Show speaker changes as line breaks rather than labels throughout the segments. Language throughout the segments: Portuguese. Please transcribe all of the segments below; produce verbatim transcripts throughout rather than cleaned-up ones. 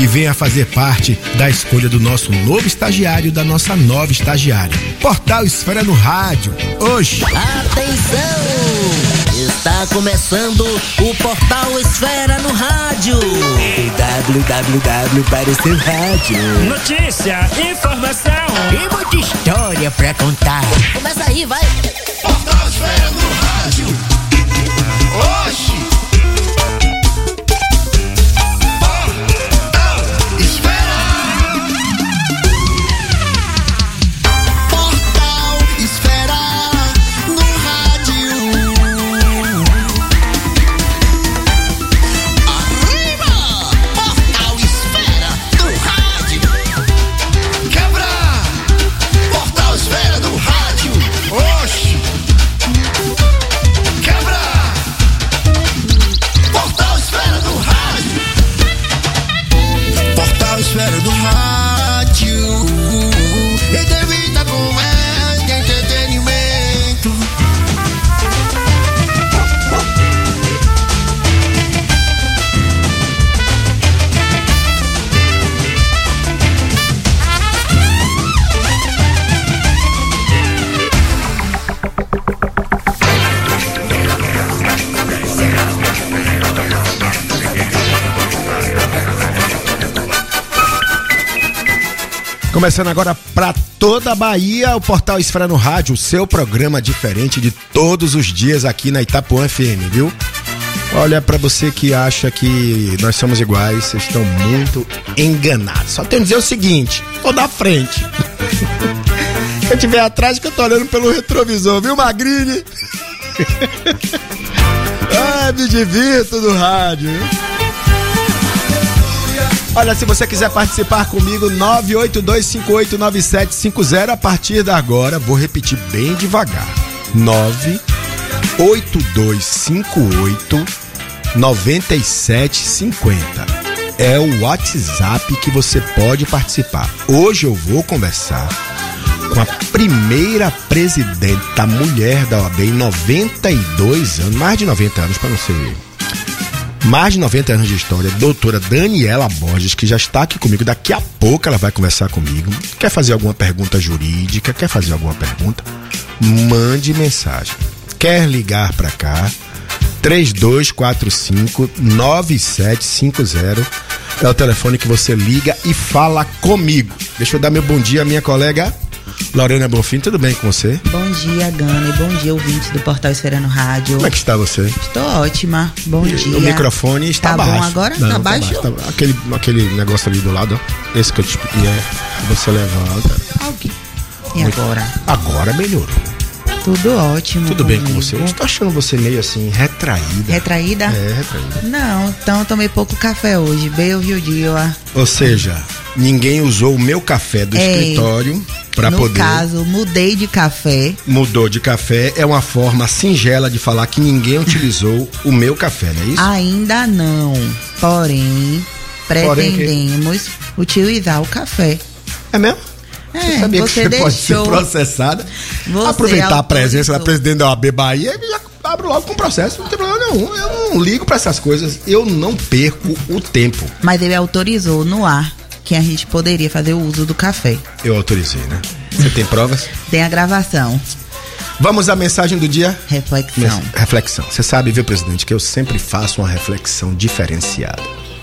e venha fazer parte da escolha do nosso novo estagiário, da nossa nova estagiária. Portal Esfera no Rádio. Hoje.
Atenção! Está começando o Portal Esfera no Rádio. W W W para o seu rádio.
Notícia, informação
e muita história pra contar. Começa aí, vai.
Portal Esfera no Rádio. Hoje. Esfera do Rádio, entrevista com mais entretenimento.
Começando agora para toda a Bahia, o Portal Esfera no Rádio, o seu programa diferente de todos os dias aqui na Itapuã F M, viu? Olha, para você que acha que nós somos iguais, vocês estão muito enganados. Só tenho que dizer o seguinte, tô da frente. Se eu estiver atrás, que eu tô olhando pelo retrovisor, viu, Magrini? Ah, me divirto no rádio, viu? Olha, se você quiser participar comigo, nove oito dois cinco oito nove sete cinco zero, a partir de agora, vou repetir bem devagar, nove oito dois cinco oito nove sete cinco zero, é o WhatsApp que você pode participar. Hoje eu vou conversar com a primeira presidenta mulher da O A B em noventa e dois anos, mais de noventa anos para não ser... mais de noventa anos de história, doutora Daniela Borges, que já está aqui comigo. Daqui a pouco ela vai conversar comigo. Quer fazer alguma pergunta jurídica? Quer fazer alguma pergunta? Mande mensagem. Quer ligar para cá? três dois quatro cinco nove sete cinco zero é o telefone que você liga e fala comigo. Deixa eu dar meu bom dia à minha colega Lorena Bonfim. Tudo bem com você?
Bom dia, Gana, e bom dia, ouvintes do Portal Esfera no Rádio.
Como é que está você?
Estou ótima, bom
e,
dia.
O microfone está
tá
baixo.
Tá bom agora?
Não,
tá
tá
baixo?
baixo tá, aquele, aquele negócio ali do lado, ó. Esse que eu te pedi, é, você levanta.
Ok. E agora?
Agora melhorou.
Tudo ótimo.
Tudo bem
comigo.
com você? Eu estou achando você meio assim, retraída.
Retraída?
É, retraída.
Não, então eu tomei pouco café hoje, bem ouviu o dia.
Ou seja, ninguém usou o meu café do
é,
escritório para poder...
No caso, mudei de café.
Mudou de café, é uma forma singela de falar que ninguém utilizou o meu café, não é isso?
Ainda não, porém, pretendemos
porém que...
utilizar o café.
É mesmo?
É,
você sabia
você
que você
deixou.
pode ser processada?
Você
aproveitar
autorizou.
A presença da presidente da O A B Bahia e já abro logo com processo, não tem problema nenhum. Eu não ligo pra essas coisas, eu não perco o tempo.
Mas ele autorizou no ar que a gente poderia fazer o uso do café.
Eu autorizei, né? Você tem provas?
Tem a gravação.
Vamos à mensagem do dia?
Reflexão.
Mes- reflexão. Você sabe, viu, presidente, que eu sempre faço uma reflexão diferenciada.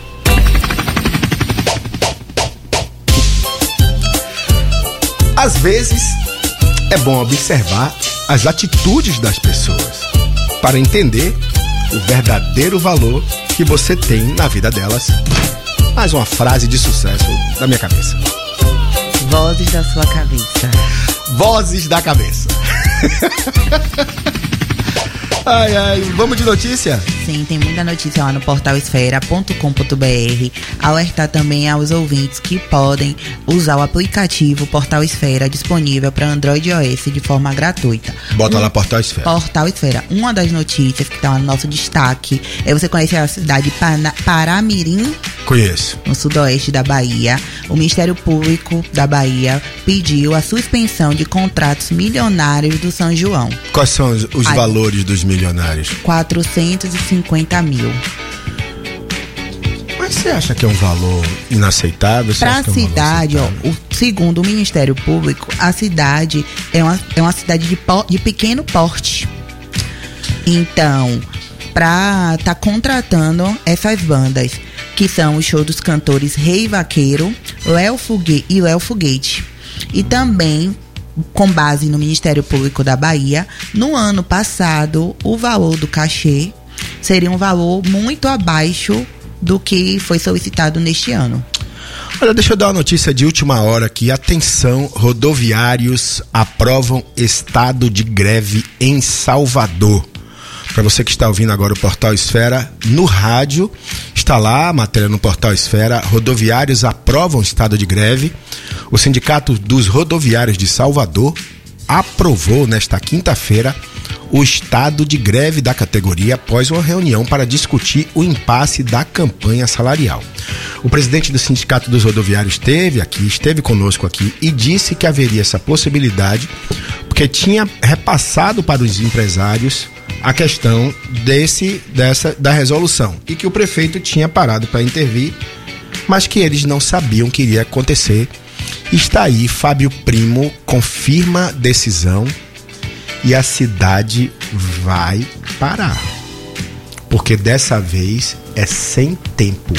Às vezes, é bom observar as atitudes das pessoas para entender o verdadeiro valor que você tem na vida delas. Mais uma frase de sucesso da minha cabeça.
Vozes da sua cabeça.
Vozes da cabeça. Ai, ai, vamos de notícia?
Sim, tem muita notícia lá no portal esfera ponto com ponto br. Alertar também aos ouvintes que podem usar o aplicativo Portal Esfera, disponível para Android e iOS de forma gratuita.
Bota
um,
lá Portal Esfera.
Portal Esfera. Uma das notícias que está lá no nosso destaque é: você conhece a cidade de Pana- Paramirim?
Conheço.
No sudoeste da Bahia. O Ministério Público da Bahia pediu a suspensão de contratos milionários do São João.
Quais são os, os
Ai.
valores dos milionários?
quatrocentos e cinquenta mil.
Mas Mas você acha que é um valor inaceitável?
Para a cidade, ó, o, segundo o Ministério Público, a cidade é uma, é uma cidade de, po, de pequeno porte. Então, para estar tá contratando essas bandas, que são o show dos cantores Rei Vaqueiro, Léo Foguete e Léo Foguete. E também, com base no Ministério Público da Bahia, no ano passado, o valor do cachê seria um valor muito abaixo do que foi solicitado neste ano.
Olha, deixa eu dar uma notícia de última hora aqui. Atenção, rodoviários aprovam estado de greve em Salvador. Para você que está ouvindo agora o Portal Esfera no rádio, está lá a matéria no Portal Esfera. Rodoviários aprovam estado de greve. O Sindicato dos Rodoviários de Salvador aprovou nesta quinta-feira o estado de greve da categoria após uma reunião para discutir o impasse da campanha salarial. O presidente do Sindicato dos Rodoviários esteve aqui, esteve conosco aqui e disse que haveria essa possibilidade porque tinha repassado para os empresários a questão desse, dessa, da resolução e que o prefeito tinha parado para intervir, mas que eles não sabiam o que iria acontecer. Está aí, Fábio Primo confirma decisão e a cidade vai parar, porque dessa vez é sem tempo,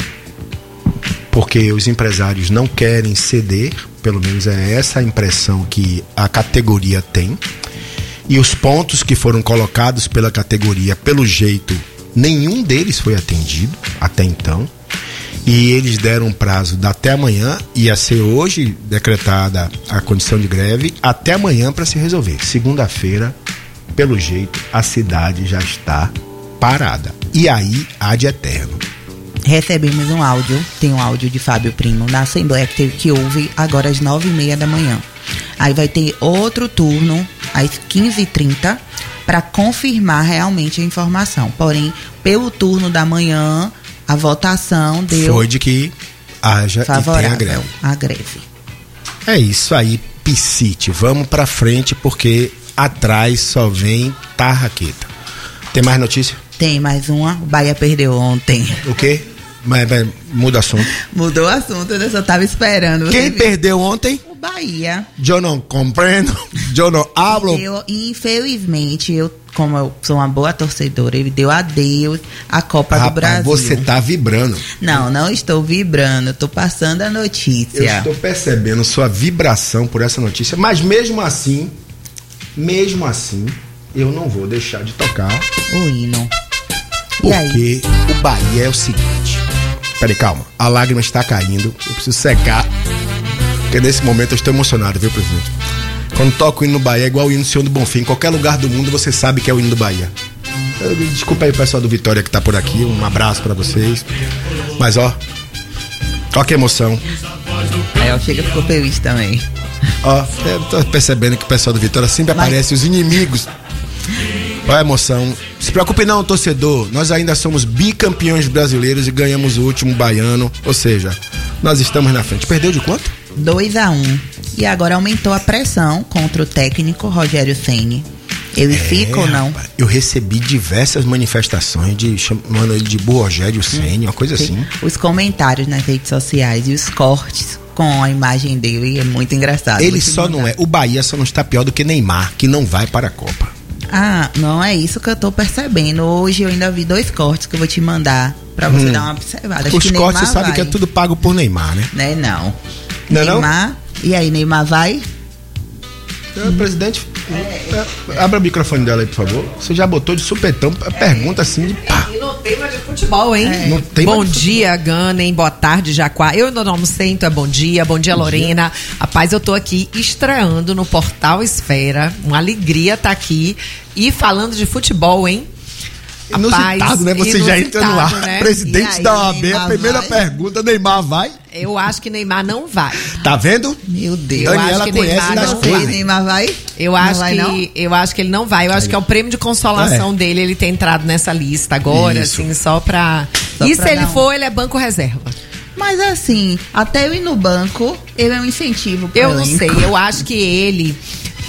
porque os empresários não querem ceder, pelo menos é essa a impressão que a categoria tem. E os pontos que foram colocados pela categoria, pelo jeito, nenhum deles foi atendido até então. E eles deram um prazo de até amanhã, ia ser hoje decretada a condição de greve, até amanhã para se resolver. Segunda-feira, pelo jeito, a cidade já está parada. E aí, ad eterno.
Recebemos um áudio, tem um áudio de Fábio Primo na Assembleia que, teve, que houve agora às nove e meia da manhã. Aí vai ter outro turno às quinze e trinta para confirmar realmente a informação. Porém, pelo turno da manhã, a votação deu...
Foi de que haja
favorável
e tenha greve.
A greve.
É isso aí, Piscite. Vamos pra frente porque atrás só vem tarraqueta. Tem mais notícia?
Tem mais uma. O Bahia perdeu ontem.
O quê? Mas, mas, muda assunto.
Mudou o assunto, eu só tava esperando.
Quem
Você
perdeu ontem?
O Bahia.
Eu não compreendo. Eu não hablo.
Eu, infelizmente, eu, como eu sou uma boa torcedora, ele deu adeus à Copa
Rapaz,
do Brasil.
você tá vibrando.
Não, não estou vibrando, eu tô passando a notícia.
Eu estou percebendo sua vibração por essa notícia, mas mesmo assim, mesmo assim, eu não vou deixar de tocar.
O hino. E
Porque
aí?
o Bahia é o seguinte. Peraí, calma. A lágrima está caindo. Eu preciso secar. Porque nesse momento eu estou emocionado, viu, presidente? Quando toco o hino do Bahia é igual o hino do Senhor do Bonfim. Em qualquer lugar do mundo você sabe que é o hino do Bahia. Eu, desculpa aí o pessoal do Vitória que tá por aqui. Um abraço pra vocês. Mas ó, ó que emoção.
Aí eu chego e ficou feliz também.
Ó, eu tô percebendo que o pessoal do Vitória sempre
Mas...
aparece os inimigos. Olha a emoção. Se preocupe não, torcedor. Nós ainda somos bicampeões brasileiros e ganhamos o último baiano. Ou seja, nós estamos na frente. Perdeu de quanto?
dois a um. E agora aumentou a pressão contra o técnico Rogério Ceni. Ele
É,
fica ou não?
Rapaz, eu recebi diversas manifestações de chamando ele de Rogério Ceni, uma coisa
Sim.
assim.
Os comentários nas redes sociais e os cortes com a imagem dele é muito engraçado.
Ele
Vou te
só
mandar.
não é. O Bahia só não está pior do que Neymar, que não vai para a Copa.
Ah, não é isso que eu tô percebendo. Hoje eu ainda vi dois cortes que eu vou te mandar pra você
Hum.
dar uma observada. Acho
Os
que
cortes,
Neymar
você sabe
vai.
que é tudo pago por Neymar, né?
Né, não.
Não é não?
Neymar. E aí, Neymar vai?
É, presidente, é, abra o microfone dela aí, por favor. Você já botou de supetão, pergunta assim de pá.
E não tem mais de futebol, hein?
Não tem
bom
mais de
dia, Ganem. Boa tarde, Jaquá. Eu ainda não almocei, então é bom dia. Bom dia, Lorena. Rapaz, eu tô aqui estreando no Portal Esfera. Uma alegria estar aqui e falando de futebol, hein?
Inusitado,
Rapaz,
né? Você já entra no ar.
inusitado, né?
Presidente
E aí,
da O A B, a
Neymar
primeira
vai?
pergunta, Neymar vai?
Eu acho que Neymar não vai.
Tá vendo?
Meu Deus.
Eu
Daniela
acho que
conhece
Neymar
das
não
coisas.
vai.
Neymar vai?
Eu
Não
acho,
vai,
que,
não?
eu acho que ele não vai. Eu acho que é o prêmio de consolação
É.
dele ele ter entrado nessa lista agora,
Isso.
assim, só pra.
Só
e
pra
se ele
dar um-
for, ele é banco reserva.
Mas assim, até eu ir no banco, ele é um incentivo pro
Eu não
elenco.
sei, eu acho que ele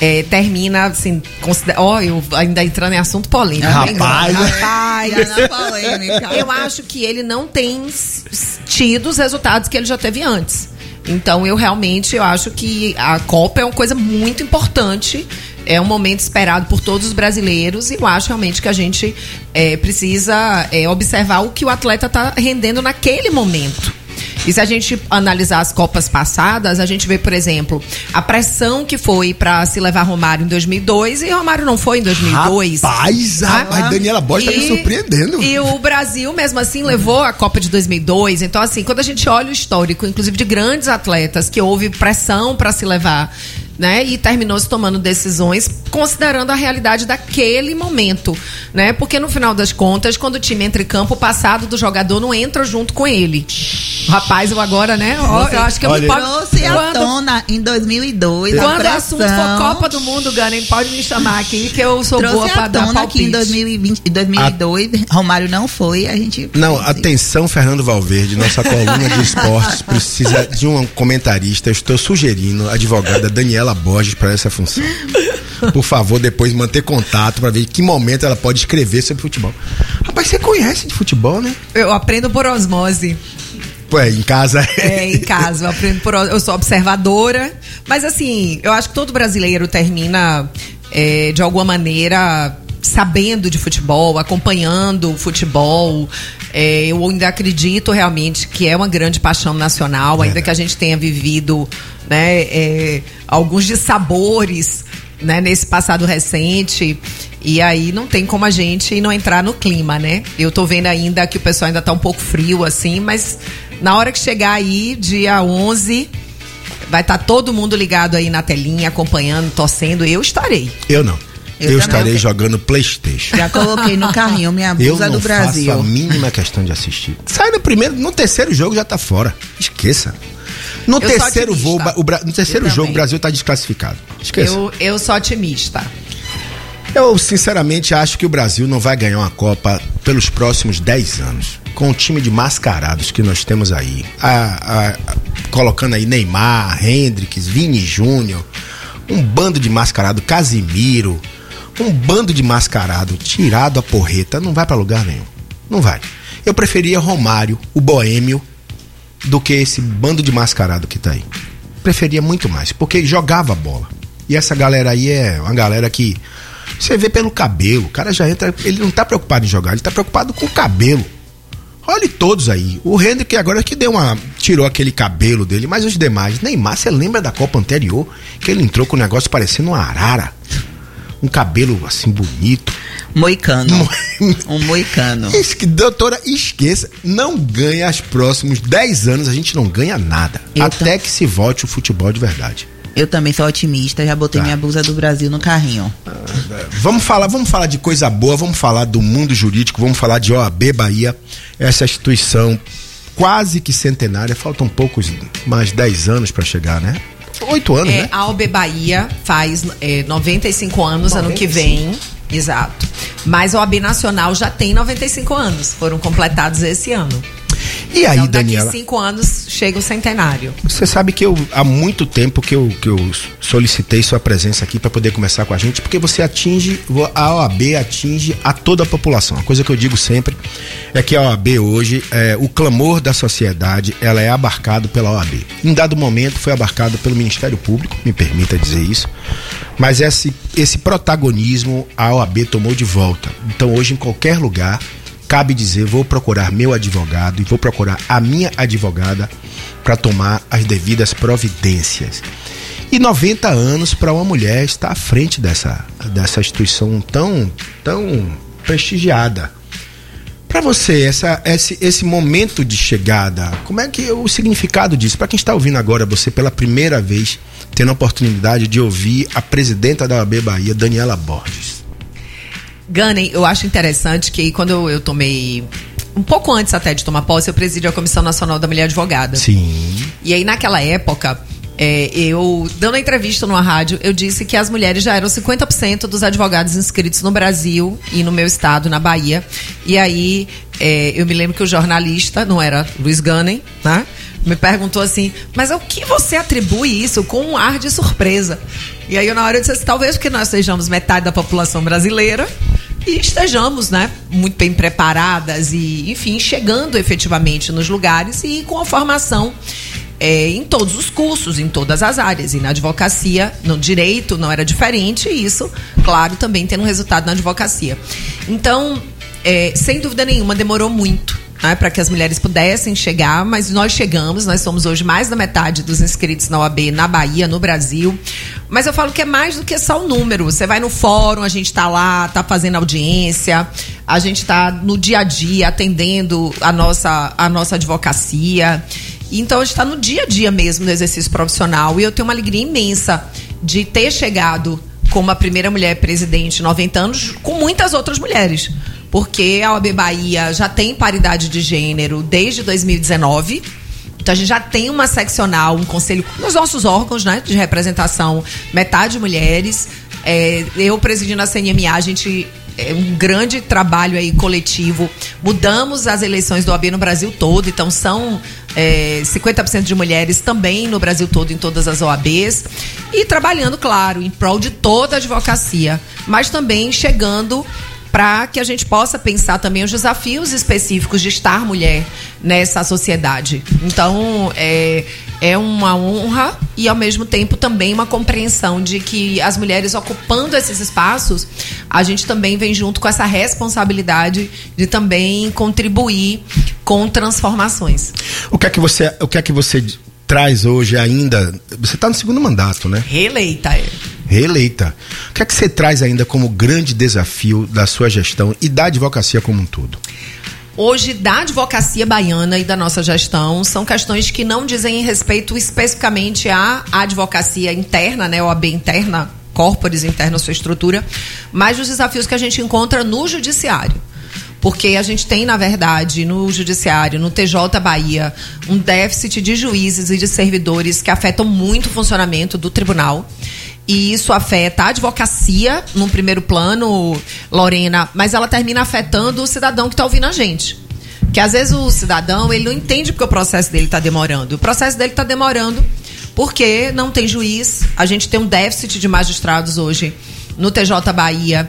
é, termina assim, considera... ó, eu ainda entrando em assunto polêmico.
Rapaz,
Rapaz,
Já na polêmica.
eu acho que ele não tem s- tido os resultados que ele já teve antes. Então, eu realmente eu acho que a Copa é uma coisa muito importante. É um momento esperado por todos os brasileiros. E eu acho realmente que a gente é, precisa é, observar o que o atleta está rendendo naquele momento. E se a gente analisar as Copas passadas, a gente vê, por exemplo, a pressão que foi para se levar Romário em dois mil e dois e Romário não foi em dois mil e dois.
Rapaz, rapaz, Daniela Borges tá me surpreendendo.
E o Brasil, mesmo assim, levou a Copa de dois mil e dois. Então, assim, quando a gente olha o histórico, inclusive de grandes atletas, que houve pressão para se levar, né? E terminou se tomando decisões considerando a realidade daquele momento, né? Porque no final das contas, quando o time entra em campo, o passado do jogador não entra junto com ele. Rapaz, eu agora, né? Ó, eu acho que eu
Olha,
me pode...
Trouxe à
Quando-
tona em dois mil e dois.
Quando o
a
assunto
pressão.
for Copa do Mundo, Gunner, pode me chamar aqui que eu sou boa
Trouxe
pra
à
dar
tona
palpite.
que em dois mil e vinte, dois mil e dois, Romário não foi, a gente...
Não, atenção, Fernando Valverde, nossa coluna de esportes precisa de um comentarista. Eu estou sugerindo a advogada Daniela Borges para essa função. Por favor, depois manter contato para ver em que momento ela pode escrever sobre futebol. Rapaz, você conhece de futebol, né?
Eu aprendo por osmose.
Ué, em casa.
É, em casa, eu aprendo por. Eu sou observadora. Mas assim, eu acho que todo brasileiro termina, é, de alguma maneira, sabendo de futebol, acompanhando o futebol. É, eu ainda acredito realmente que é uma grande paixão nacional, ainda que a gente tenha vivido, né, é, alguns dissabores, né, nesse passado recente. E aí não tem como a gente não entrar no clima, né? Eu tô vendo ainda que o pessoal ainda tá um pouco frio, assim, mas na hora que chegar aí, dia onze, vai estar todo mundo ligado aí na telinha, acompanhando, torcendo. Eu estarei.
Eu não. Eu,
Eu
estarei
também.
jogando PlayStation.
Já coloquei no carrinho minha
Eu
blusa
não
do Brasil.
faço a mínima questão de assistir. Sai no primeiro, no terceiro jogo já tá fora. Esqueça. No
Eu sou
terceiro,
otimista.
voo, o Bra- no terceiro
Eu
jogo o
também.
Brasil tá desclassificado. Esqueça.
Eu, eu sou otimista.
Eu, sinceramente, acho que o Brasil não vai ganhar uma Copa pelos próximos dez anos. Com o time de mascarados que nós temos aí. A, a- a- colocando aí Neymar, Hendrix, Vini Júnior. Um bando de mascarado, Casimiro. Um bando de mascarado tirado a porreta. Não vai pra lugar nenhum. Não vai. Eu preferia Romário, o Boêmio, do que esse bando de mascarado que tá aí. Preferia muito mais, porque jogava bola. E essa galera aí é uma galera que você vê pelo cabelo. O cara já entra, ele não tá preocupado em jogar, ele tá preocupado com o cabelo. Olhe todos aí. O Hendrick agora que deu uma, tirou aquele cabelo dele, mas os demais. Neymar, você lembra da Copa anterior? Que ele entrou com o negócio parecendo uma arara. Um cabelo assim bonito.
Moicano. Um moicano.
Isso que, doutora, esqueça, não ganha os próximos dez anos, a gente não ganha nada.
Eu
até que se volte o futebol de verdade.
Eu também sou otimista, já botei
Tá.
minha blusa do Brasil no carrinho.
Vamos falar, vamos falar de coisa boa, vamos falar do mundo jurídico, vamos falar de O A B Bahia, essa instituição quase que centenária, faltam poucos, mais dez anos para chegar, né? Oito anos,
É,
né?
a O A B Bahia faz é, noventa e cinco anos ano que vem. Exato. Mas a O A B Nacional já tem noventa e cinco anos. Foram completados esse ano.
E aí,
Então, daqui
Daniela?
cinco anos chega o centenário.
Você sabe que eu há muito tempo que eu, que eu solicitei sua presença aqui para poder conversar com a gente, porque você atinge, a O A B atinge a toda a população. A coisa que eu digo sempre é que a O A B hoje, é, o clamor da sociedade, ela é abarcado pela O A B. Em dado momento foi abarcado pelo Ministério Público, me permita dizer isso, mas esse, esse protagonismo a O A B tomou de volta. Então hoje em qualquer lugar cabe dizer, vou procurar meu advogado e vou procurar a minha advogada para tomar as devidas providências. E noventa anos para uma mulher estar à frente dessa, dessa instituição tão, tão prestigiada. Para você, essa, esse, esse momento de chegada, como é que é o significado disso? Para quem está ouvindo agora, você pela primeira vez tendo a oportunidade de ouvir a presidenta da O A B Bahia, Daniela Borges.
Gunner, eu acho interessante que quando eu, eu tomei, um pouco antes até de tomar posse, eu presidi a Comissão Nacional da Mulher Advogada.
Sim.
E aí naquela época, é, eu, dando a entrevista numa rádio, eu disse que as mulheres já eram cinquenta por cento dos advogados inscritos no Brasil e no meu estado, na Bahia. E aí, é, eu me lembro que o jornalista, não era Luiz Gunner, né? me perguntou assim, mas ao que você atribui isso com um ar de surpresa? E aí eu na hora eu disse assim, talvez porque nós sejamos metade da população brasileira e estejamos, né, muito bem preparadas e, enfim, chegando efetivamente nos lugares e com a formação é, em todos os cursos, em todas as áreas. E na advocacia, no direito não era diferente, e isso, claro, também tendo um resultado na advocacia. Então, é, sem dúvida nenhuma, demorou muito, né, para que as mulheres pudessem chegar, mas nós chegamos, nós somos hoje mais da metade dos inscritos na O A B na Bahia, no Brasil. Mas eu falo que é mais do que só o número. Você vai no fórum, a gente está lá, está fazendo audiência, a gente está no dia a dia atendendo a nossa, a nossa advocacia. Então a gente está no dia a dia mesmo do exercício profissional, e eu tenho uma alegria imensa de ter chegado como a primeira mulher presidente em noventa anos, com muitas outras mulheres. Porque a O A B Bahia já tem paridade de gênero desde dois mil e dezenove. Então a gente já tem uma seccional, um conselho, nos nossos órgãos, né, de representação, metade mulheres. É, eu presidindo a C N M A, a gente é um grande trabalho aí coletivo. Mudamos as eleições do O A B no Brasil todo, então são é, cinquenta por cento de mulheres também no Brasil todo, em todas as O A Bs. E trabalhando, claro, em prol de toda a advocacia, mas também chegando para que a gente possa pensar também os desafios específicos de estar mulher nessa sociedade. Então, é, é uma honra e, ao mesmo tempo, também uma compreensão de que as mulheres ocupando esses espaços, a gente também vem junto com essa responsabilidade de também contribuir com transformações.
O que é que você, o que é que você traz hoje ainda? Você está no segundo mandato, né?
Reeleita, é.
Reeleita. O que é que você traz ainda como grande desafio da sua gestão e da advocacia como um todo?
Hoje, da advocacia baiana e da nossa gestão, são questões que não dizem respeito especificamente à advocacia interna, né, O A B interna, corporis interna, sua estrutura, mas os desafios que a gente encontra no judiciário. Porque a gente tem, na verdade, no judiciário, no T J Bahia, um déficit de juízes e de servidores que afetam muito o funcionamento do tribunal. E isso afeta a advocacia, num primeiro plano, Lorena, mas ela termina afetando o cidadão que está ouvindo a gente. Porque às vezes o cidadão, ele não entende porque o processo dele está demorando. O processo dele está demorando porque não tem juiz. A gente tem um déficit de magistrados hoje no T J Bahia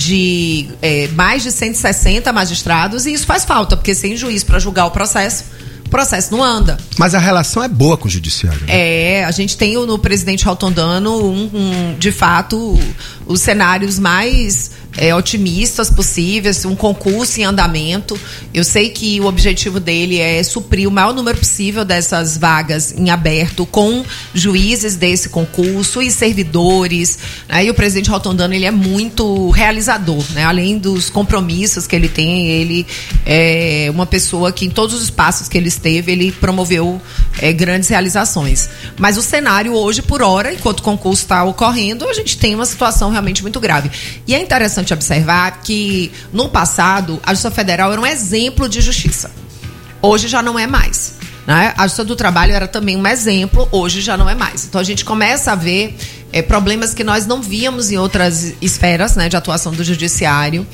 de é, mais de cento e sessenta magistrados, e isso faz falta, porque sem juiz para julgar o processo, o processo não anda.
Mas a relação é boa com o judiciário, né?
É, a gente tem no presidente Rotondano, um, um, de fato, os cenários mais é, otimistas possíveis, um concurso em andamento. Eu sei que o objetivo dele é suprir o maior número possível dessas vagas em aberto com juízes desse concurso e servidores, né? E o presidente Rotondano, ele é muito realizador, né? Além dos compromissos que ele tem, ele é uma pessoa que em todos os espaços que ele esteve, ele promoveu é, grandes realizações. Mas o cenário hoje, por hora, enquanto o concurso está ocorrendo, a gente tem uma situação realmente muito grave. E é interessante observar que, no passado, a Justiça Federal era um exemplo de justiça. Hoje já não é mais, né? A Justiça do Trabalho era também um exemplo, hoje já não é mais. Então a gente começa a ver é, problemas que nós não víamos em outras esferas, né, de atuação do judiciário,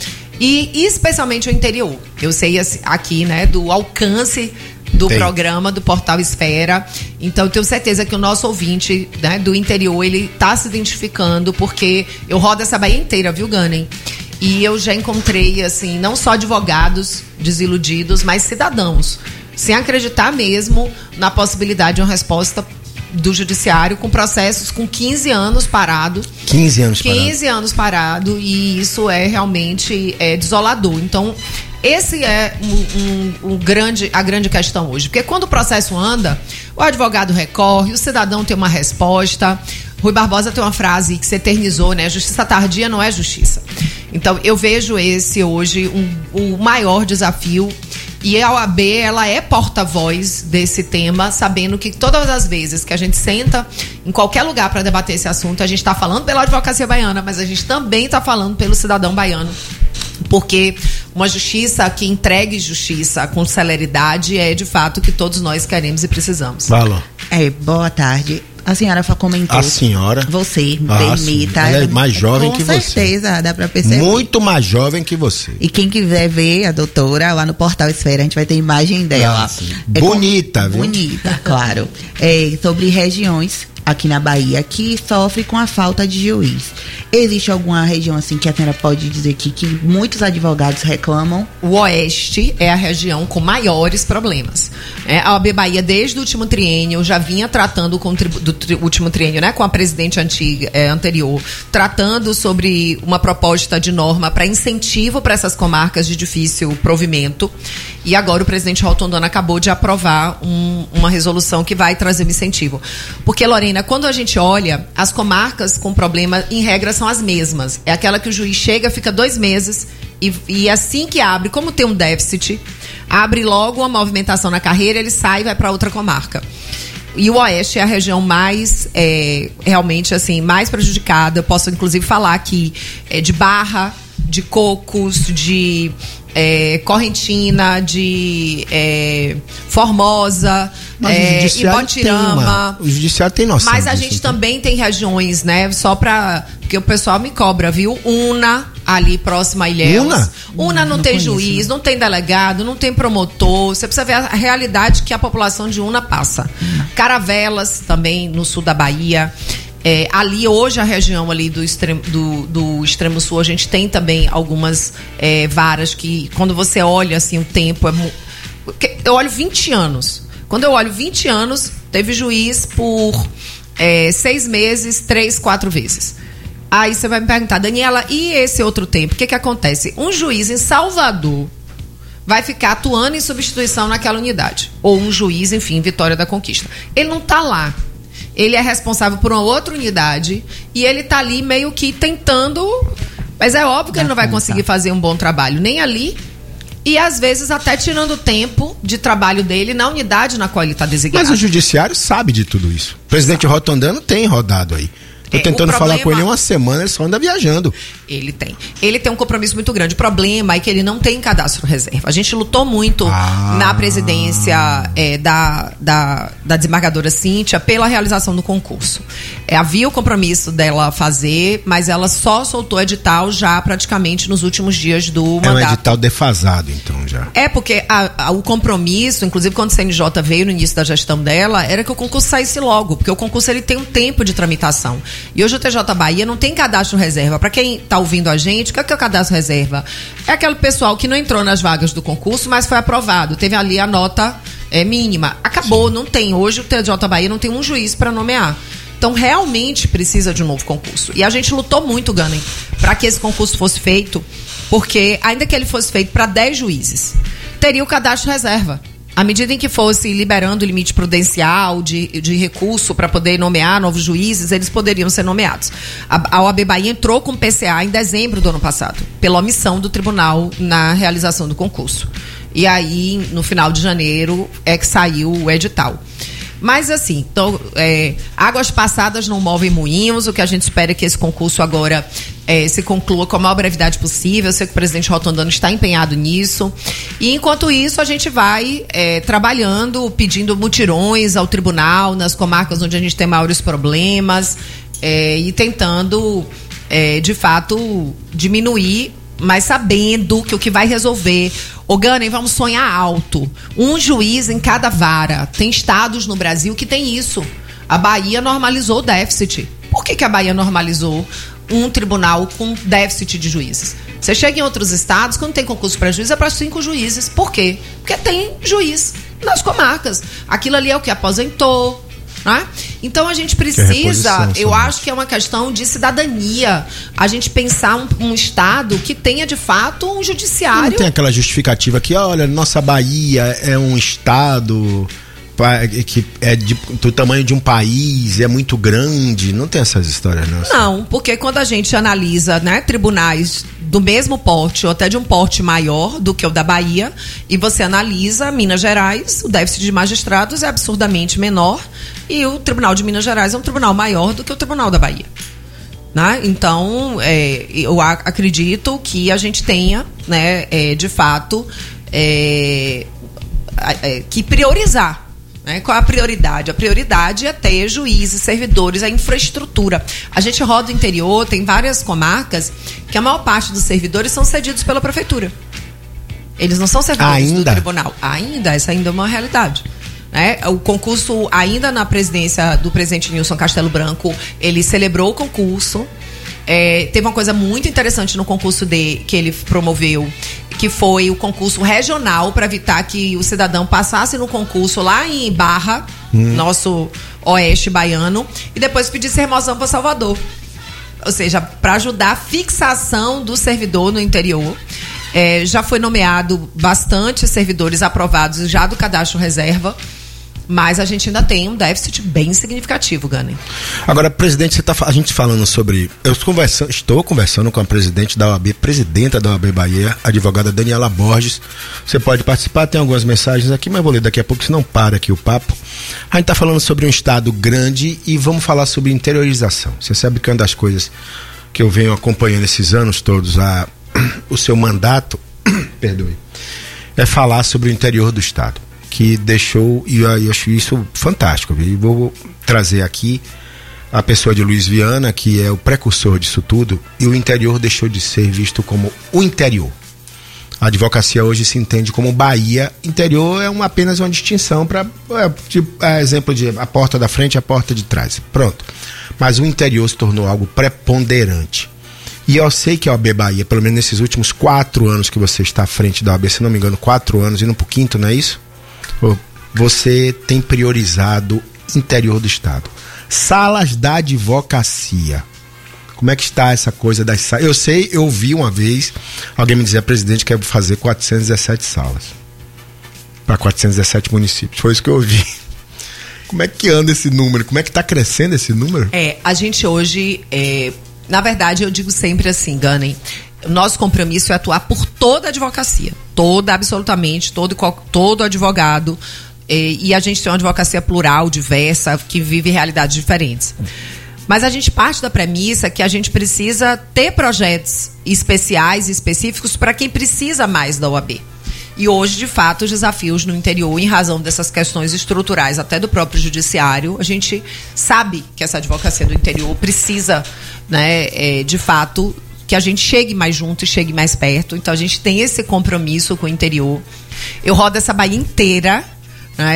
e especialmente o interior. Eu sei aqui, né, do alcance do Tem. programa do Portal Esfera. Então eu tenho certeza que o nosso ouvinte, né, do interior, ele está se identificando, porque eu rodo essa Bahia inteira, viu, Ganem? E eu já encontrei, assim, não só advogados desiludidos, mas cidadãos, sem acreditar mesmo na possibilidade de uma resposta do judiciário, com processos com quinze anos parado.
quinze anos parado.
quinze anos parado, e isso é realmente é, desolador. Então, esse é um, um, um grande, a grande questão hoje. Porque quando o processo anda, o advogado recorre, o cidadão tem uma resposta. Rui Barbosa tem uma frase que se eternizou, né? Justiça tardia não é justiça. Então, eu vejo esse hoje um, o maior desafio. E a O A B, ela é porta-voz desse tema, sabendo que todas as vezes que a gente senta em qualquer lugar para debater esse assunto, a gente está falando pela advocacia baiana, mas a gente também está falando pelo cidadão baiano. Porque uma justiça que entregue justiça com celeridade é, de fato, o que todos nós queremos e precisamos.
Fala.
É, boa tarde. A senhora comentou.
A senhora?
Você,
ah,
Bermita.
Ela é mais jovem
com
que você.
Com certeza, dá pra perceber.
Muito mais jovem que você.
E quem quiser ver a doutora lá no Portal Esfera, a gente vai ter imagem dela.
Ah,
é
bonita,
com...
viu?
Bonita, claro. É sobre regiões aqui na Bahia que sofre com a falta de juiz. Existe alguma região assim que a senhora pode dizer que, que muitos advogados reclamam?
O Oeste é a região com maiores problemas. É, a O A B Bahia, desde o último triênio, já vinha tratando com, do tri, último triênio, né, com a presidente antiga, é, anterior, tratando sobre uma proposta de norma para incentivo para essas comarcas de difícil provimento. E agora o presidente Rotondano acabou de aprovar um, uma resolução que vai trazer um incentivo. Porque, Lorena, quando a gente olha, as comarcas com problema, em regra, são as mesmas. É aquela que o juiz chega, fica dois meses e, e assim que abre, como tem um déficit, abre logo uma movimentação na carreira, ele sai e vai para outra comarca. E o Oeste é a região mais, é, realmente, assim, mais prejudicada. Eu posso, inclusive, falar aqui é, de Barra, de Cocos, de é, Correntina, de é, Formosa, é, Ibotirama.
O judiciário tem noção.
Mas a
disso,
gente
então.
também tem regiões, né? Só pra... Porque o pessoal me cobra, viu? Una, ali próximo a Ilhéus.
Una?
Una não,
não
tem
conheço,
juiz,
não.
não tem delegado, não tem promotor. Você precisa ver a realidade que a população de Una passa. Hum. Caravelas, também, no sul da Bahia. É, ali hoje a região ali do extremo, do, do extremo sul, a gente tem também algumas é, varas que quando você olha assim o tempo é mu- eu olho vinte anos, quando eu olho vinte anos teve juiz por é, seis meses, três, quatro vezes. Aí você vai me perguntar, Daniela, e esse outro tempo, o que que acontece? Um juiz em Salvador vai ficar atuando em substituição naquela unidade, ou um juiz, enfim, em Vitória da Conquista, ele não está lá. Ele é responsável por uma outra unidade e ele tá ali meio que tentando, mas é óbvio que ele não vai conseguir fazer um bom trabalho nem ali e às vezes até tirando tempo de trabalho dele na unidade na qual ele está designado.
Mas o judiciário sabe de tudo isso. O presidente Rotondano tem rodado aí. Tô
É,
tentando
o problema-
falar com ele há uma semana, ele só anda viajando.
Ele tem. Ele tem um compromisso muito grande. O problema é que ele não tem cadastro reserva. A gente lutou muito
Ah.
na presidência é, da, da, da desembargadora Cíntia pela realização do concurso. É, havia o compromisso dela fazer, mas ela só soltou edital já praticamente nos últimos dias do
É um
mandato.
edital defasado, então, já.
É porque a- a- o compromisso, inclusive quando o C N J veio no início da gestão dela, era que o concurso saísse logo, porque o concurso ele tem um tempo de tramitação. E hoje o T J Bahia não tem cadastro reserva. Para quem está ouvindo a gente, o que é, que é o cadastro reserva? É aquele pessoal que não entrou nas vagas do concurso, mas foi aprovado. Teve ali a nota é, mínima. Acabou, Sim. não tem. Hoje o T J Bahia não tem um juiz para nomear. Então, realmente precisa de um novo concurso. E a gente lutou muito, Ganem, para que esse concurso fosse feito, porque, ainda que ele fosse feito para dez juízes, teria o cadastro reserva. À medida em que fosse liberando o limite prudencial de, de recurso para poder nomear novos juízes, eles poderiam ser nomeados. A, a O A B Bahia entrou com o P C A em dezembro do ano passado, pela omissão do tribunal na realização do concurso. E aí, no final de janeiro, é que saiu o edital. Mas assim, então, é, águas passadas não movem moinhos. O que a gente espera é que esse concurso agora é, se conclua com a maior brevidade possível. Eu sei que o presidente Rotondano está empenhado nisso. E enquanto isso, a gente vai é, trabalhando, pedindo mutirões ao tribunal, nas comarcas onde a gente tem maiores problemas, é, e tentando, é, de fato, diminuir, mas sabendo que o que vai resolver... Ô, Ganem, vamos sonhar alto. Um juiz em cada vara. Tem estados no Brasil que tem isso. A Bahia normalizou o déficit. Por que que a Bahia normalizou um tribunal com déficit de juízes? Você chega em outros estados, quando tem concurso para juiz, é para cinco juízes. Por quê? Porque tem juiz nas comarcas. Aquilo ali é o que aposentou. Né? Então a gente precisa, eu acho que é uma questão de cidadania, a gente pensar um, um estado que tenha de fato um judiciário.
Não tem aquela justificativa que, olha, nossa Bahia é um estado que é de, do tamanho de um país, é muito grande, não tem essas histórias, não?
Não, porque quando a gente analisa, né, tribunais do mesmo porte ou até de um porte maior do que o da Bahia, e você analisa Minas Gerais, o déficit de magistrados é absurdamente menor e o Tribunal de Minas Gerais é um tribunal maior do que o Tribunal da Bahia. Né? Então, é, eu acredito que a gente tenha, né, é, de fato, é, é, que priorizar. Né? Qual é a prioridade? A prioridade é ter juízes, servidores, a infraestrutura. A gente roda o interior, tem várias comarcas que a maior parte dos servidores são cedidos pela prefeitura. Eles não são servidores
ainda?
do tribunal. Ainda, essa ainda é uma realidade. Né? O concurso, ainda na presidência do presidente Nilson Castelo Branco, ele celebrou o concurso. É, teve uma coisa muito interessante no concurso de, que ele promoveu, que foi o concurso regional para evitar que o cidadão passasse no concurso lá em Barra, hum. nosso oeste baiano, e depois pedisse remoção para Salvador. Ou seja, para ajudar a fixação do servidor no interior. É, já foi nomeado bastante servidores aprovados já do cadastro reserva. Mas a gente ainda tem um déficit bem significativo, Gane.
Agora, presidente, você tá, a gente falando sobre... Eu conversa, estou conversando com a presidente da O A B, presidenta da O A B Bahia, a advogada Daniela Borges. Você pode participar, tem algumas mensagens aqui, mas vou ler daqui a pouco, senão para aqui o papo. A gente está falando sobre um estado grande e vamos falar sobre interiorização. Você sabe que uma das coisas que eu venho acompanhando esses anos todos, a, o seu mandato, perdoe, é falar sobre o interior do estado, que deixou, e eu acho isso fantástico, viu? E vou trazer aqui a pessoa de Luiz Viana, que é o precursor disso tudo, e o interior deixou de ser visto como o interior. A advocacia hoje se entende como Bahia. Interior é uma, apenas uma distinção para, é, tipo, é, exemplo de a porta da frente e a porta de trás. Pronto. Mas o interior se tornou algo preponderante. E eu sei que a O A B Bahia, pelo menos nesses últimos quatro anos que você está à frente da O A B, se não me engano, quatro anos, indo pro quinto, não é isso? Você tem priorizado interior do estado. Salas da advocacia. Como é que está essa coisa das salas? Eu sei, eu vi uma vez alguém me dizer, presidente, quer fazer quatrocentas e dezessete salas para quatrocentos e dezessete municípios. Foi isso que eu vi. Como é que anda esse número? Como é que está crescendo esse número?
É, a gente hoje, é, na verdade, eu digo sempre assim, Ganem, o nosso compromisso é atuar por toda a advocacia. Toda, absolutamente, todo, todo advogado. E, e a gente tem uma advocacia plural, diversa, que vive realidades diferentes. Mas a gente parte da premissa que a gente precisa ter projetos especiais e específicos para quem precisa mais da O A B. E hoje, de fato, os desafios no interior, em razão dessas questões estruturais, até do próprio judiciário, a gente sabe que essa advocacia do interior precisa, né, é, de fato, que a gente chegue mais junto e chegue mais perto. Então a gente tem esse compromisso com o interior. Eu rodo essa Bahia inteira, né?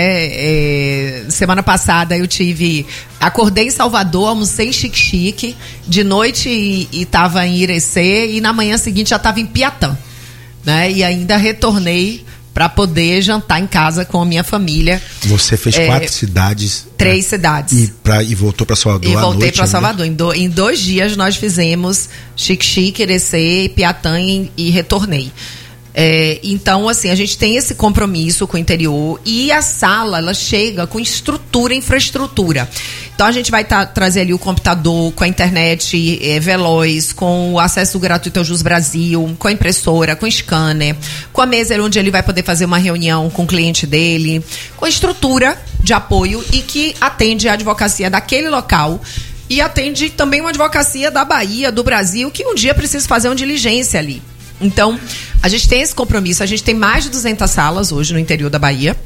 É, semana passada eu tive, acordei em Salvador, almocei em Xique-Xique, de noite estava em Irecê e na manhã seguinte já estava em Piatã, né? E ainda retornei para poder jantar em casa com a minha família.
Você fez é, quatro cidades.
Três né? cidades.
E, pra, e voltou para Salvador
E
à
voltei para
noite,
Salvador. Em, do, em dois dias nós fizemos Xique-Xique, Irecê, Piatã e, e retornei. É, então, assim, a gente tem esse compromisso com o interior e a sala, ela chega com estrutura e infraestrutura. Então, a gente vai tá, trazer ali o computador com a internet é, veloz, com o acesso gratuito ao Jus Brasil, com a impressora, com o scanner, com a mesa onde ele vai poder fazer uma reunião com o cliente dele, com a estrutura de apoio e que atende a advocacia daquele local e atende também uma advocacia da Bahia, do Brasil, que um dia precisa fazer uma diligência ali. Então, a gente tem esse compromisso, a gente tem mais de duzentas salas hoje no interior da Bahia,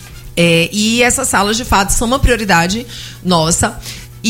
é, e essas salas, de fato, são uma prioridade nossa,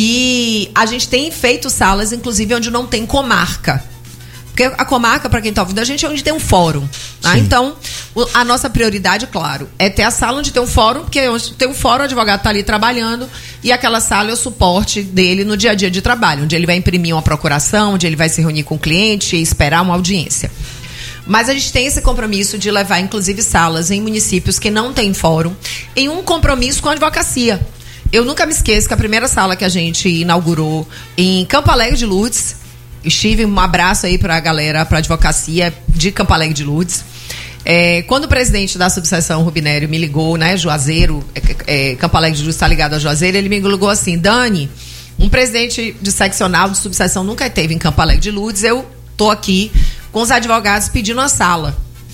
e a gente tem feito salas, inclusive, onde não tem comarca. Porque a comarca, para quem está ouvindo a gente, é onde tem um fórum. Tá? Então, o, a nossa prioridade, claro, é ter a sala onde tem um fórum, porque onde tem um fórum, o advogado está ali trabalhando, e aquela sala é o suporte dele no dia a dia de trabalho, onde ele vai imprimir uma procuração, onde ele vai se reunir com o cliente e esperar uma audiência. Mas a gente tem esse compromisso de levar, inclusive, salas em municípios que não têm fórum, em um compromisso com a advocacia. Eu nunca me esqueço que a primeira sala que a gente inaugurou em Campo Alegre de Lourdes, estive, um abraço aí para a galera, para a advocacia de Campo Alegre de Lourdes. É, quando o presidente da subseção Rubinério me ligou, né, Juazeiro, é, é, Campo Alegre de Lourdes está ligado a Juazeiro, ele me ligou assim, Dani, um presidente de seccional de subseção nunca teve em Campo Alegre de Lourdes, eu tô aqui com os advogados pedindo uma sala.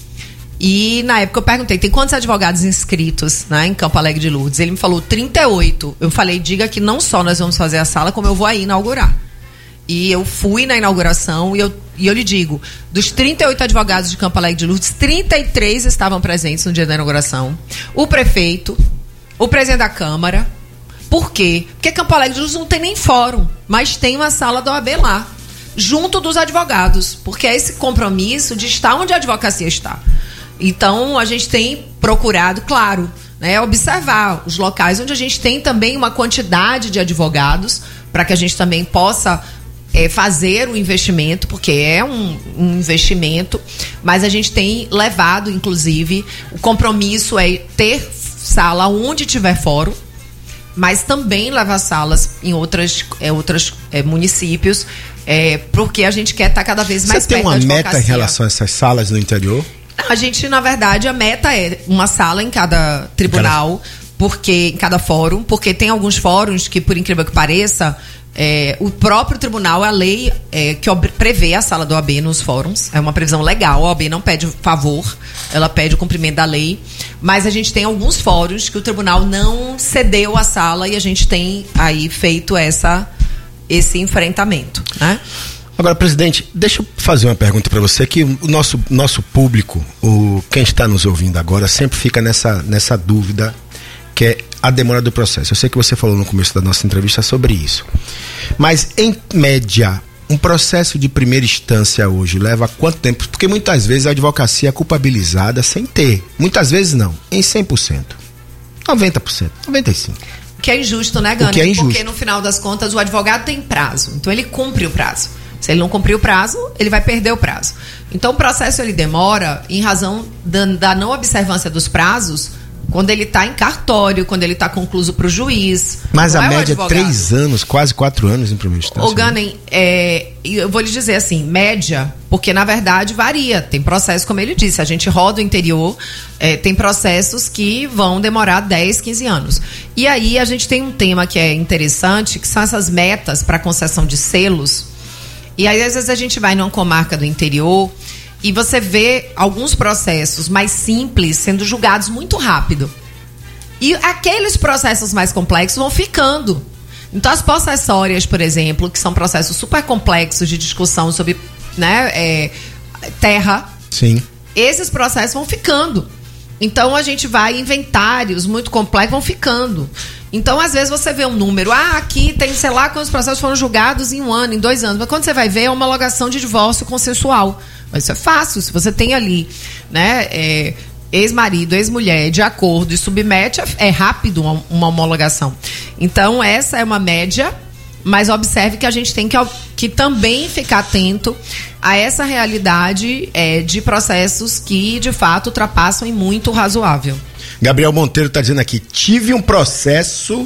E na época eu perguntei, tem quantos advogados inscritos, né, em Campo Alegre de Lourdes? Ele me falou trinta e oito. Eu falei, diga que não só nós vamos fazer a sala, como eu vou aí inaugurar. E eu fui na inauguração e eu, e eu lhe digo, dos trinta e oito advogados de Campo Alegre de Lourdes, trinta e três estavam presentes no dia da inauguração. O prefeito, o presidente da Câmara. Por quê? Porque Campo Alegre não tem nem fórum, mas tem uma sala da O A B lá, junto dos advogados, porque é esse compromisso de estar onde a advocacia está. Então, a gente tem procurado, claro, né, observar os locais onde a gente tem também uma quantidade de advogados, para que a gente também possa é, fazer o investimento, porque é um, um investimento, mas a gente tem levado, inclusive, o compromisso é ter sala onde tiver fórum, mas também levar salas em outras, é, outros é, municípios, é, porque a gente quer estar cada vez mais
Você
perto da
tem uma
advocacia.
meta em relação a essas salas no interior?
A gente, na verdade, a meta é uma sala em cada tribunal, porque em cada fórum, porque tem alguns fóruns que, por incrível que pareça, é, o próprio tribunal, a lei é, que ob- prevê a sala do O A B nos fóruns, é uma previsão legal, a O A B não pede favor, ela pede o cumprimento da lei, mas a gente tem alguns fóruns que o tribunal não cedeu a sala e a gente tem aí feito essa, esse enfrentamento, né?
Agora, presidente, deixa eu fazer uma pergunta para você, que o nosso, nosso público, o, quem está nos ouvindo agora, sempre fica nessa, nessa dúvida, que é a demora do processo. Eu sei que você falou no começo da nossa entrevista sobre isso. Mas, em média, um processo de primeira instância hoje leva quanto tempo? Porque muitas vezes a advocacia é culpabilizada sem ter. Muitas vezes não, em cem por cento. noventa por cento, noventa e cinco por cento.
Que é injusto, né, Gana?
O que é injusto.
Porque no final das contas o advogado tem prazo, então ele cumpre o prazo. Se ele não cumprir o prazo, ele vai perder o prazo. Então o processo ele demora em razão da, da não observância dos prazos quando ele está em cartório, quando ele está concluso para o juiz.
Mas
não
a
é o
média é
advogado.
três anos, quase quatro anos em primeira instância.
Ô, Ganem, é, eu vou lhe dizer assim, média, porque na verdade varia. Tem processos, como ele disse, a gente roda o interior, é, tem processos que vão demorar dez, quinze anos. E aí a gente tem um tema que é interessante, que são essas metas para concessão de selos. E aí às vezes a gente vai numa comarca do interior e você vê alguns processos mais simples sendo julgados muito rápido. E aqueles processos mais complexos vão ficando. Então, as possessórias, por exemplo, que são processos super complexos de discussão sobre, né, é, terra.
Sim.
Esses processos vão ficando. Então, a gente vai, inventários muito complexos vão ficando. Então, às vezes, você vê um número. Ah, aqui tem, sei lá, quantos processos foram julgados em um ano, em dois anos. Mas quando você vai ver, é uma homologação de divórcio consensual. Mas isso é fácil. Se você tem ali, né, é, ex-marido, ex-mulher, de acordo e submete, é rápido uma, uma homologação. Então, essa é uma média, mas observe que a gente tem que, que também ficar atento a essa realidade é, de processos que, de fato, ultrapassam em muito o razoável.
Gabriel Monteiro está dizendo aqui, tive um processo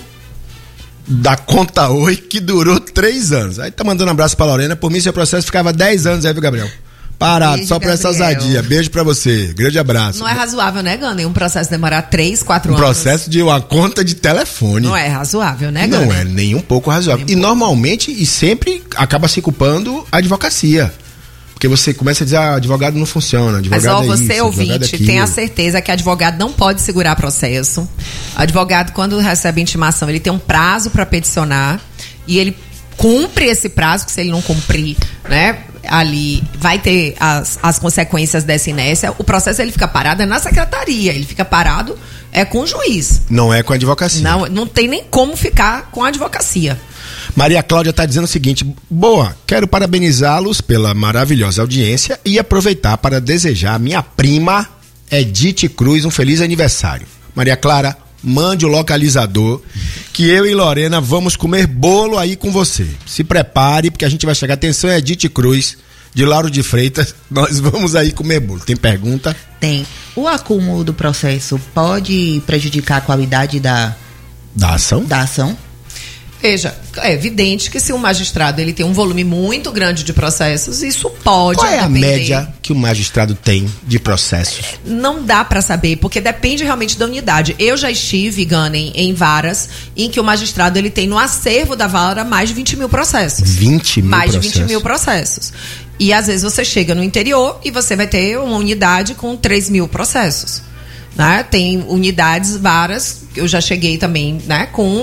da Conta Oi que durou três anos. Aí tá mandando um abraço pra Lorena, por mim seu processo ficava dez anos aí, viu, Gabriel? Parado, beijo, só por essa ousadia. Beijo pra você, grande abraço.
Não é razoável, né, Gana? Um processo demorar três, quatro
um
anos.
Um processo de uma conta de telefone.
Não é razoável, né, Gana?
Não é nem um pouco razoável. Nem e pouco. Normalmente, e sempre, acaba se culpando a advocacia. Porque você começa a dizer, ah, advogado não funciona, advogado
Mas, ó,
é
você
isso,
ouvinte, tenha certeza que advogado não pode segurar processo. Advogado, quando recebe intimação, ele tem um prazo para peticionar e ele cumpre esse prazo, que se ele não cumprir, né, ali vai ter as, as consequências dessa inércia. O processo ele fica parado é na secretaria, ele fica parado é com o juiz.
Não é com a advocacia.
Não, não tem nem como ficar com a advocacia.
Maria Cláudia está dizendo o seguinte, boa, quero parabenizá-los pela maravilhosa audiência e aproveitar para desejar a minha prima Edith Cruz um feliz aniversário. Maria Clara, mande o localizador que eu e Lorena vamos comer bolo aí com você. Se prepare, porque a gente vai chegar. Atenção, Edith Cruz, de Lauro de Freitas, nós vamos aí comer bolo. Tem pergunta?
Tem. O acúmulo do processo pode prejudicar a qualidade da,
da ação?
Da ação?
Veja, é evidente que se um magistrado ele tem um volume muito grande de processos, isso pode
Qual é a
depender...
média que o magistrado tem de processos?
Não dá para saber, porque depende realmente da unidade. Eu já estive, Ganem, em varas em que o magistrado ele tem no acervo da vara mais de vinte mil processos.
vinte mil
mais
processos?
de vinte mil processos. E às vezes você chega no interior e você vai ter uma unidade com três mil processos. Né? Tem unidades, varas, eu já cheguei também, né, com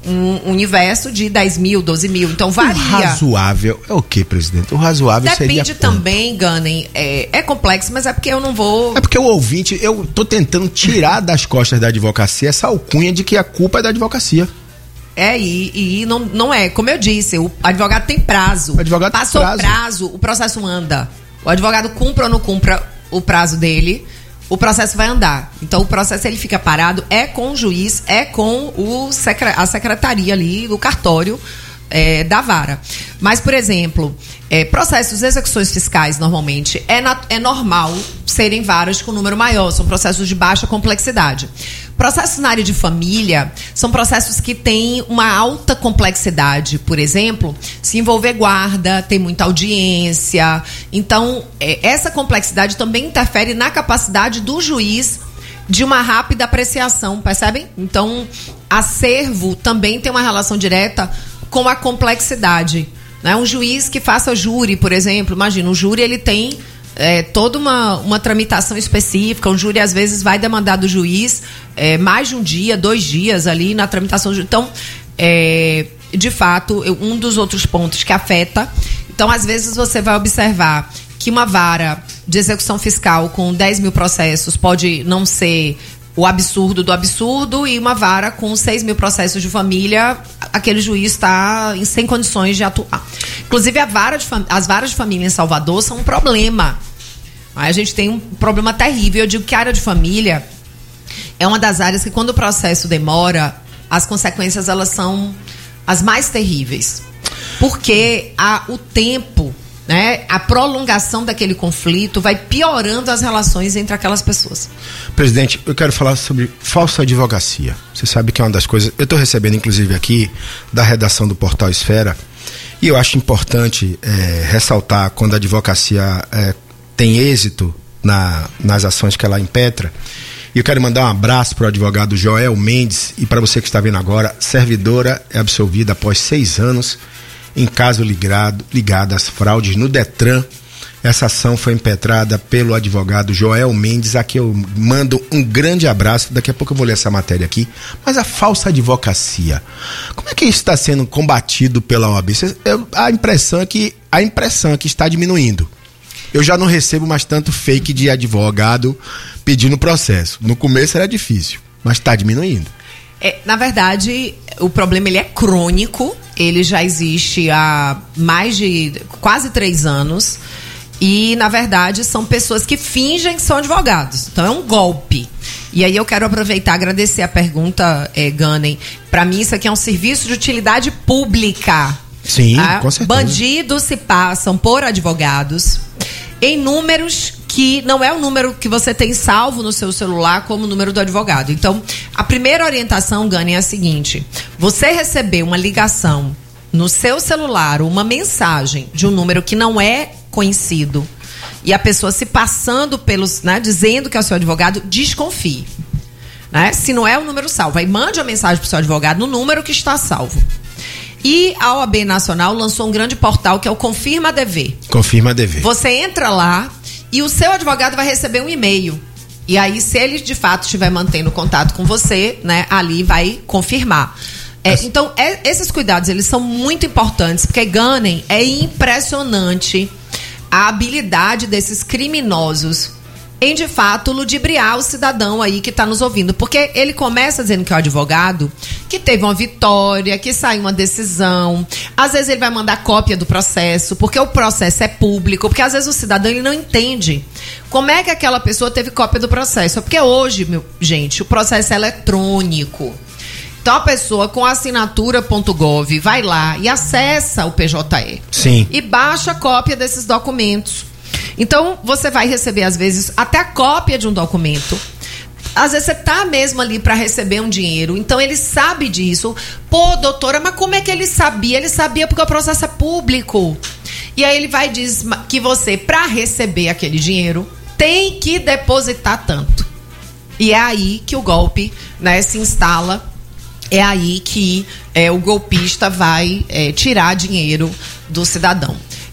um universo de dez mil, doze mil. Então varia.
O razoável é o que, presidente? O razoável seria...
Depende também, Ganem, é, é complexo, mas é porque eu não vou...
É porque o ouvinte, eu tô tentando tirar das costas da advocacia essa alcunha de que a culpa é da advocacia.
É, e, e não, não é. Como eu disse, o advogado tem prazo.
O advogado
Passou
tem prazo.
o prazo, o processo anda. O advogado cumpra ou não cumpra o prazo dele, o processo vai andar. Então o processo ele fica parado, é com o juiz, é com o secre- a secretaria ali, do cartório é, da vara. Mas, por exemplo, é, processos de execuções fiscais, normalmente, é, na, é normal serem varas com número maior, são processos de baixa complexidade. Processos na área de família são processos que têm uma alta complexidade. Por exemplo, se envolver guarda, tem muita audiência. Então, é, essa complexidade também interfere na capacidade do juiz de uma rápida apreciação, percebem? Então, acervo também tem uma relação direta com a complexidade. Né? Um juiz que faça júri, por exemplo, imagina, o júri ele tem... É, toda uma, uma tramitação específica. O júri às vezes vai demandar do juiz é, mais de um dia, dois dias ali na tramitação do júri. Então, é, de fato, um dos outros pontos que afeta. Então, às vezes você vai observar que uma vara de execução fiscal com dez mil processos pode não ser o absurdo do absurdo, e uma vara com seis mil processos de família, aquele juiz está sem condições de atuar. Inclusive, a vara de fam- as varas de família em Salvador são um problema. Aí a gente tem um problema terrível. Eu digo que a área de família é uma das áreas que, quando o processo demora, as consequências elas são as mais terríveis. Porque a, o tempo, né, a prolongação daquele conflito vai piorando as relações entre aquelas pessoas.
Presidente, eu quero falar sobre falsa advocacia. Você sabe que é uma das coisas... Eu estou recebendo, inclusive, aqui, da redação do Portal Esfera, e eu acho importante é, ressaltar quando a advocacia é, tem êxito na, nas ações que ela impetra. E eu quero mandar um abraço para o advogado Joel Mendes, e para você que está vendo agora, servidora é absolvida após seis anos em caso ligado, ligado às fraudes no Detran. Essa ação foi impetrada pelo advogado Joel Mendes, a quem eu mando um grande abraço. Daqui a pouco eu vou ler essa matéria aqui. Mas a falsa advocacia, como é que isso está sendo combatido pela O A B? Eu, a impressão é que a impressão é que está diminuindo. Eu já não recebo mais tanto fake de advogado pedindo processo. No começo era difícil, mas está diminuindo.
É, na verdade, o problema ele é crônico. Ele já existe há mais de quase três anos. E, na verdade, são pessoas que fingem que são advogados. Então, é um golpe. E aí eu quero aproveitar e agradecer a pergunta, é, Ganem. Para mim, isso aqui é um serviço de utilidade pública.
Sim,
tá?
com certeza.
Bandidos se passam por advogados em números que não é o número que você tem salvo no seu celular como o número do advogado. Então, a primeira orientação, Ganem, é a seguinte. Você receber uma ligação no seu celular, uma mensagem de um número que não é conhecido, e a pessoa se passando pelos, né, dizendo que é o seu advogado, desconfie. Né? Se não é o número salvo, aí mande a mensagem para o seu advogado no número que está salvo. E a O A B Nacional lançou um grande portal que é o Confirma D V.
Confirma D V.
Você entra lá e o seu advogado vai receber um e-mail. E aí, se ele de fato estiver mantendo contato com você, né, ali vai confirmar. É, então, é, esses cuidados, eles são muito importantes, porque, Ganem, é impressionante a habilidade desses criminosos em, de fato, ludibriar o cidadão aí que está nos ouvindo. Porque ele começa dizendo que é o advogado, que teve uma vitória, que saiu uma decisão. Às vezes ele vai mandar cópia do processo, porque o processo é público. Porque às vezes o cidadão ele não entende como é que aquela pessoa teve cópia do processo. Porque hoje, meu, gente, o processo é eletrônico. Então, a pessoa com assinatura ponto gov vai lá e acessa o P J E.
Sim.
E baixa a cópia desses documentos. Então, você vai receber, às vezes, até a cópia de um documento. Às vezes, você está mesmo ali para receber um dinheiro. Então, ele sabe disso. Pô, doutora, mas como é que ele sabia? Ele sabia porque o processo é público. E aí, ele vai dizer que você, para receber aquele dinheiro, tem que depositar tanto. E é aí que o golpe, né, se instala. É aí que é, o golpista vai é, tirar dinheiro do cidadão.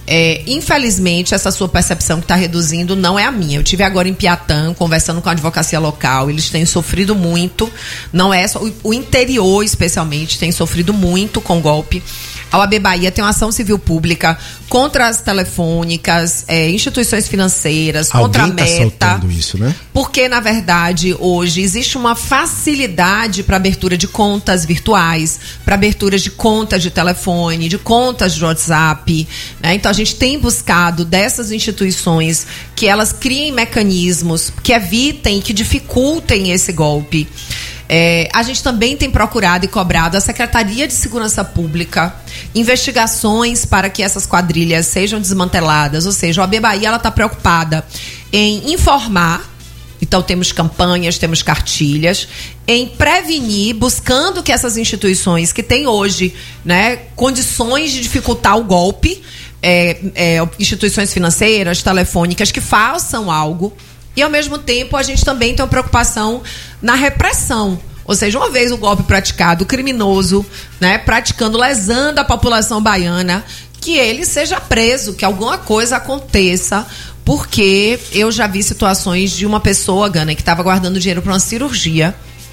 É, infelizmente, essa sua percepção que está reduzindo não é a minha. Eu tive agora em Piatã, conversando com a advocacia local, eles têm sofrido muito, não é só, o, o interior especialmente tem sofrido muito com golpe. A O A B Bahia tem uma ação civil pública contra as telefônicas, é, instituições financeiras,
Alguém
contra a
tá
Meta.
soltando isso, né?
Porque, na verdade, hoje existe uma facilidade para abertura de contas virtuais, para abertura de contas de telefone, de contas de WhatsApp, né? Então, a gente tem buscado dessas instituições que elas criem mecanismos que evitem, que dificultem esse golpe. É, a gente também tem procurado e cobrado a Secretaria de Segurança Pública investigações para que essas quadrilhas sejam desmanteladas. Ou seja, a O A B Bahia está preocupada em informar, então temos campanhas, temos cartilhas, em prevenir, buscando que essas instituições que têm hoje, né, condições de dificultar o golpe, é, é, instituições financeiras, telefônicas, que façam algo. E, ao mesmo tempo, a gente também tem uma preocupação na repressão. Ou seja, uma vez o golpe praticado, o criminoso, né, praticando, lesando a população baiana, que ele seja preso, que alguma coisa aconteça, porque eu já vi situações de uma pessoa, Gana, que estava guardando dinheiro para uma cirurgia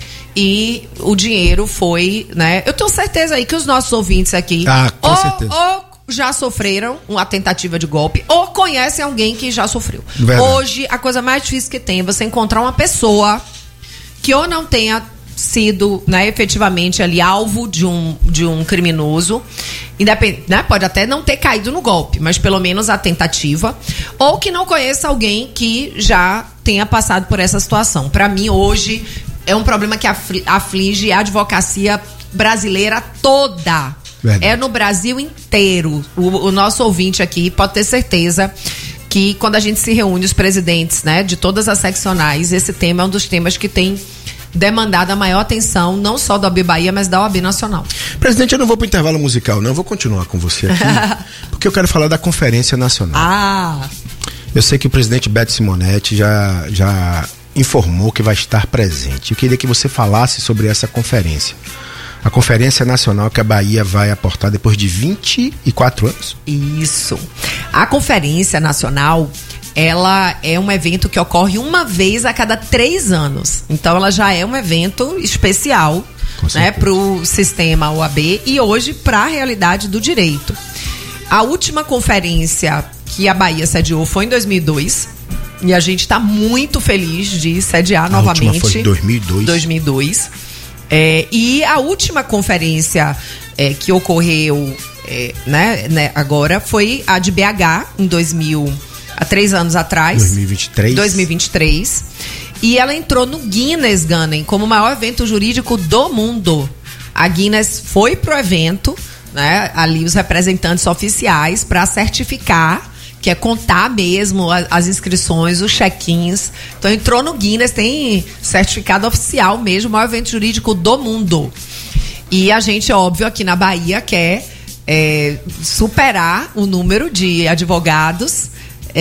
e o dinheiro foi, né? Eu tenho certeza aí que os nossos ouvintes aqui...
Ah, com
ou,
certeza.
Ou já sofreram uma tentativa de golpe ou conhecem alguém que já sofreu.
Verdade.
Hoje, a coisa mais difícil que tem é você encontrar uma pessoa que ou não tenha sido, né, efetivamente ali alvo de um, de um criminoso, independ, né, pode até não ter caído no golpe, mas pelo menos a tentativa, ou que não conheça alguém que já tenha passado por essa situação. Para mim, hoje, é um problema que aflige a advocacia brasileira toda. Verdade. É no Brasil inteiro. O, o nosso ouvinte aqui pode ter certeza que quando a gente se reúne, os presidentes, né, de todas as seccionais, esse tema é um dos temas que tem demandado a maior atenção, não só da O A B Bahia, mas da O A B Nacional.
Presidente, eu não vou para o intervalo musical, não. Eu vou continuar com você aqui, porque eu quero falar da Conferência Nacional.
Ah!
Eu sei que o presidente Beto Simonetti já, já informou que vai estar presente. Eu queria que você falasse sobre essa conferência. A Conferência Nacional que a Bahia vai aportar depois de vinte e quatro anos.
Isso. A Conferência Nacional, ela é um evento que ocorre uma vez a cada três anos. Então, ela já é um evento especial, né, para o sistema O A B e hoje para a realidade do direito. A última conferência que a Bahia sediou foi em dois mil e dois. E a gente está muito feliz de sediar
a
novamente.
Última foi em dois mil e dois.
dois mil e dois. É, e a última conferência é, que ocorreu é, né, né, agora foi a de B H em dois mil, há três anos atrás.
dois mil e vinte e três.
dois mil e vinte e três. E ela entrou no Guinness, Gunning, como o maior evento jurídico do mundo. A Guinness foi pro evento, né, ali os representantes oficiais para certificar, que é contar mesmo as inscrições, os check-ins. Então entrou no Guinness, tem certificado oficial mesmo, o maior evento jurídico do mundo. E a gente, óbvio, aqui na Bahia quer é, superar o número de advogados